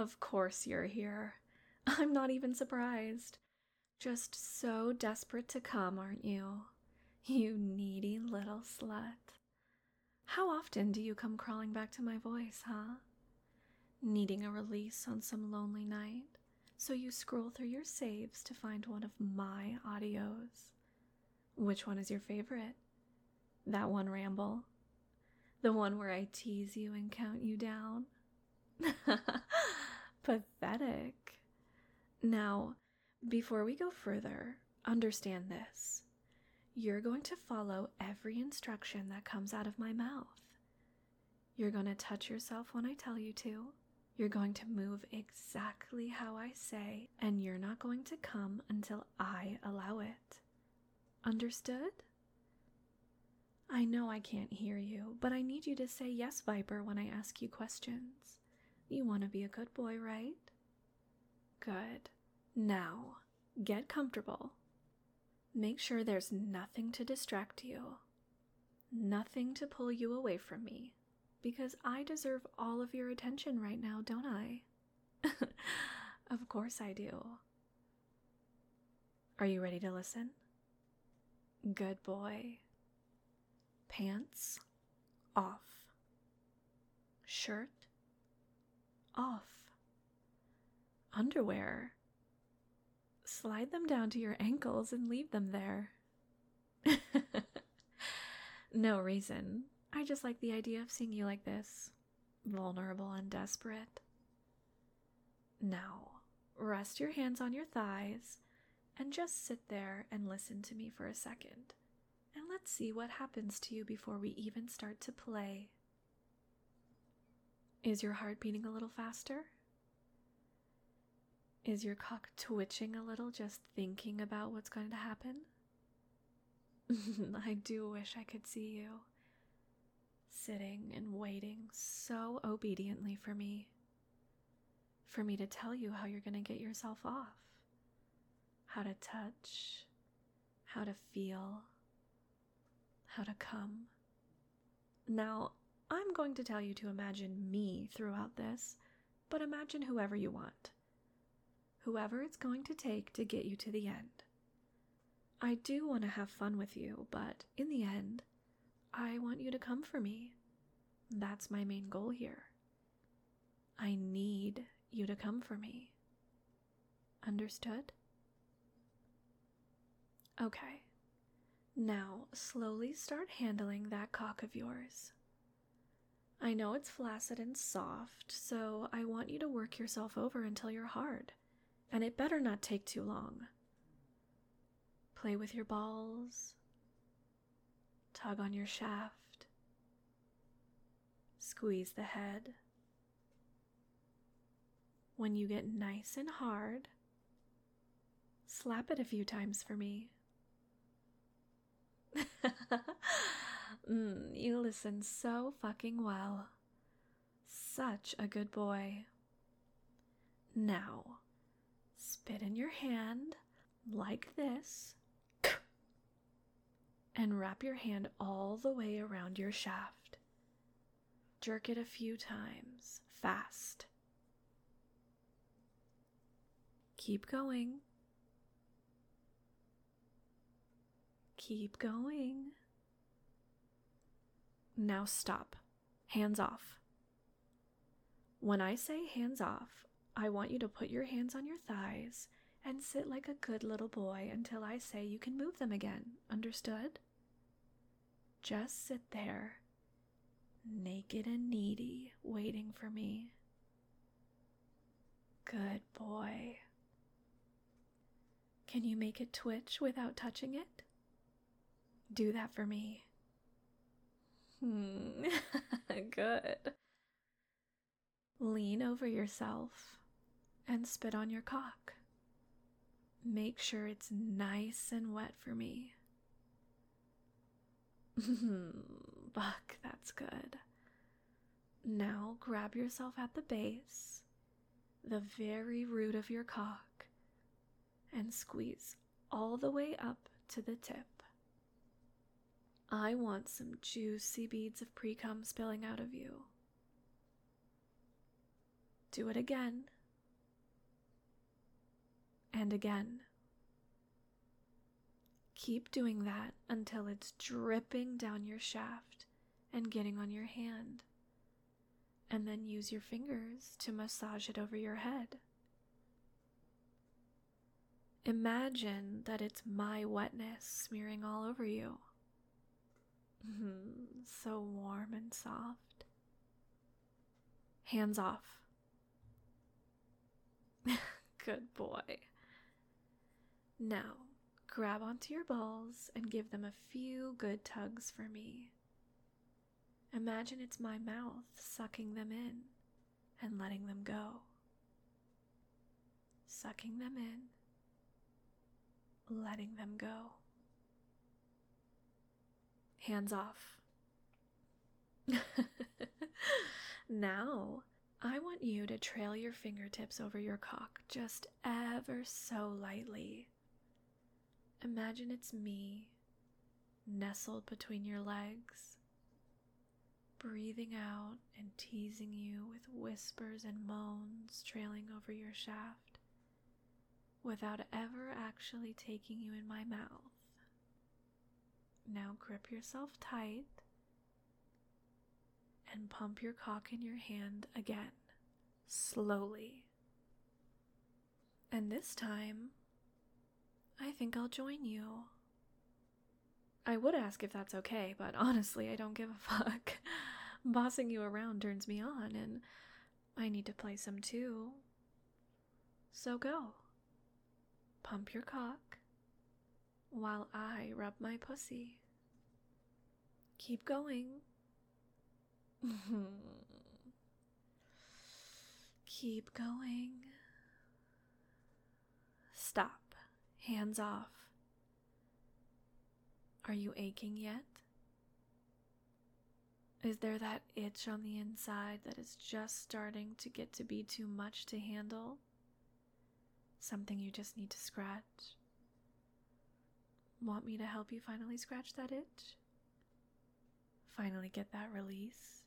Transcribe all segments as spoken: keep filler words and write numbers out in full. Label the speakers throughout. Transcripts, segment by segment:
Speaker 1: Of course you're here. I'm not even surprised. Just so desperate to come, aren't you? You needy little slut. How often do you come crawling back to my voice, huh? Needing a release on some lonely night, so you scroll through your saves to find one of my audios. Which one is your favorite? That one ramble? The one where I tease you and count you down? Pathetic. Now, before we go further, understand this. You're going to follow every instruction that comes out of my mouth. You're going to touch yourself when I tell you to. You're going to move exactly how I say, and you're not going to come until I allow it. Understood? I know I can't hear you, but I need you to say yes, Viper, when I ask you questions. You want to be a good boy, right? Good. Now, get comfortable. Make sure there's nothing to distract you. Nothing to pull you away from me. Because I deserve all of your attention right now, don't I? Of course I do. Are you ready to listen? Good boy. Pants off. Shirt off. Underwear. Slide them down to your ankles and leave them there. No reason. I just like the idea of seeing you like this, vulnerable and desperate. Now, rest your hands on your thighs and just sit there and listen to me for a second. And let's see what happens to you before we even start to play. Is your heart beating a little faster? Is your cock twitching a little just thinking about what's going to happen? I do wish I could see you. Sitting and waiting so obediently for me. For me to tell you how you're going to get yourself off. How to touch. How to feel. How to come. Now, I'm going to tell you to imagine me throughout this, but imagine whoever you want. Whoever it's going to take to get you to the end. I do want to have fun with you, but in the end, I want you to come for me. That's my main goal here. I need you to come for me. Understood? Okay. Now, slowly start handling that cock of yours. I know it's flaccid and soft, so I want you to work yourself over until you're hard, and it better not take too long. Play with your balls. Tug on your shaft. Squeeze the head. When you get nice and hard, slap it a few times for me. mm, you listen so fucking well. Such a good boy. Now, spit in your hand like this. And wrap your hand all the way around your shaft. Jerk it a few times, fast. Keep going. Keep going. Now stop. Hands off. When I say hands off, I want you to put your hands on your thighs and sit like a good little boy until I say you can move them again. Understood? Just sit there, naked and needy, waiting for me. Good boy. Can you make it twitch without touching it? Do that for me. Hmm, good. Lean over yourself and spit on your cock. Make sure it's nice and wet for me. Buck, that's good. Now grab yourself at the base, the very root of your cock, and squeeze all the way up to the tip. I want some juicy beads of pre-cum spilling out of you. Do it again. And again. Keep doing that until it's dripping down your shaft and getting on your hand. And then use your fingers to massage it over your head. Imagine that it's my wetness smearing all over you. Mm, so warm and soft. Hands off. Good boy. Now, grab onto your balls and give them a few good tugs for me. Imagine it's my mouth sucking them in and letting them go. Sucking them in, letting them go. Hands off. Now, I want you to trail your fingertips over your cock just ever so lightly. Imagine it's me, nestled between your legs, breathing out and teasing you with whispers and moans trailing over your shaft, without ever actually taking you in my mouth. Now grip yourself tight and pump your cock in your hand again, slowly. And this time, I think I'll join you. I would ask if that's okay, but honestly, I don't give a fuck. Bossing you around turns me on, and I need to play some too. So go. Pump your cock while I rub my pussy. Keep going. Keep going. Stop. Hands off. Are you aching yet? Is there that itch on the inside that is just starting to get to be too much to handle? Something you just need to scratch? Want me to help you finally scratch that itch? Finally get that release?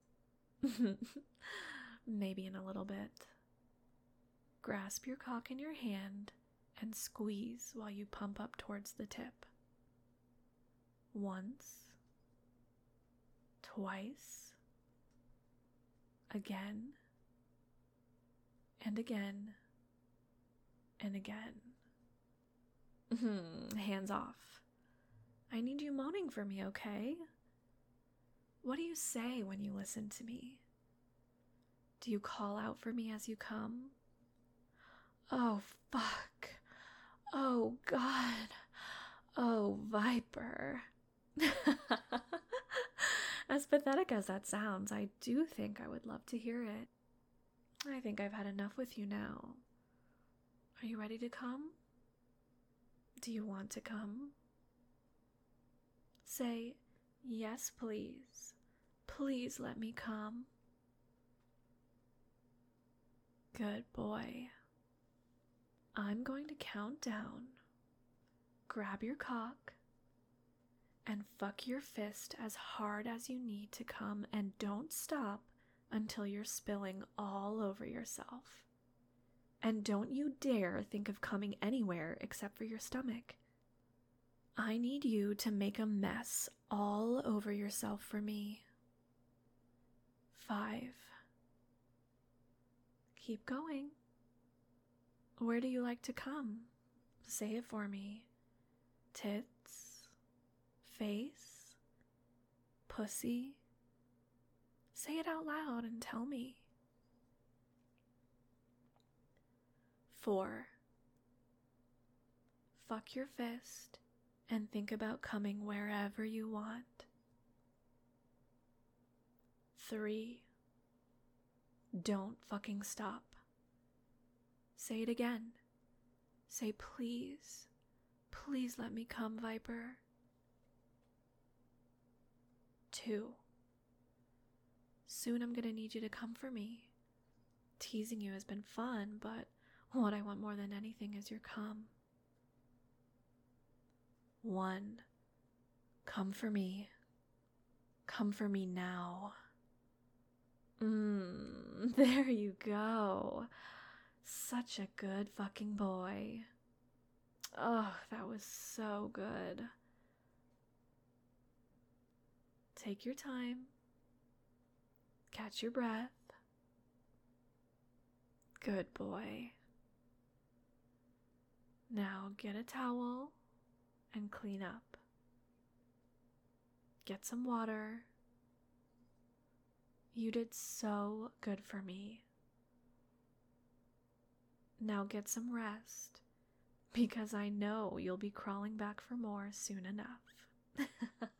Speaker 1: Maybe in a little bit. Grasp your cock in your hand and squeeze while you pump up towards the tip. Once. Twice. Again. And again. And again. Hands off. I need you moaning for me, okay? What do you say when you listen to me? Do you call out for me as you come? Oh, fuck. Oh, God. Oh, Viper. As pathetic as that sounds, I do think I would love to hear it. I think I've had enough with you now. Are you ready to come? Do you want to come? Say, yes, please. Please let me come. Good boy. I'm going to count down. Grab your cock and fuck your fist as hard as you need to come, and don't stop until you're spilling all over yourself. And don't you dare think of coming anywhere except for your stomach. I need you to make a mess all over yourself for me. Five. Keep going. Where do you like to come? Say it for me. Tits? Face? Pussy? Say it out loud and tell me. Four. Fuck your fist and think about coming wherever you want. Three. Don't fucking stop. Say it again. Say please. Please let me come, Viper. Two. Soon I'm gonna need you to come for me. Teasing you has been fun, but what I want more than anything is your cum. One. Come for me. Come for me now. Mmm. There you go. Such a good fucking boy. Oh, that was so good. Take your time. Catch your breath. Good boy. Now get a towel and clean up. Get some water. You did so good for me. Now get some rest, because I know you'll be crawling back for more soon enough.